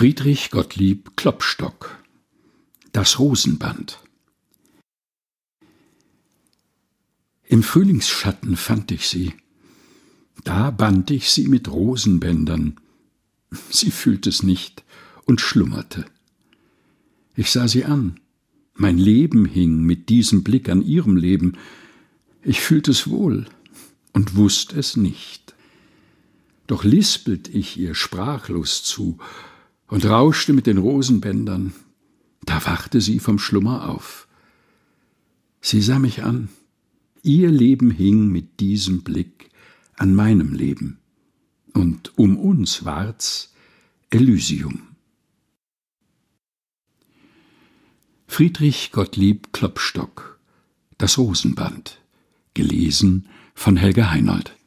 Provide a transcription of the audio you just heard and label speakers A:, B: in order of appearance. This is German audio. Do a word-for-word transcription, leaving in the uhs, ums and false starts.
A: Friedrich Gottlieb Klopstock: Das Rosenband. Im Frühlingsschatten fand ich sie, da band ich sie mit Rosenbändern. Sie fühlt es nicht und schlummerte. Ich sah sie an, mein Leben hing mit diesem Blick an ihrem Leben. Ich fühlt es wohl und wusst es nicht. Doch lispelt ich ihr sprachlos zu und rauschte mit den Rosenbändern. Da wachte sie vom Schlummer auf. Sie sah mich an, ihr Leben hing mit diesem Blick an meinem Leben, und um uns ward's Elysium. Friedrich Gottlieb Klopstock: Das Rosenband. Gelesen von Helga Heinold.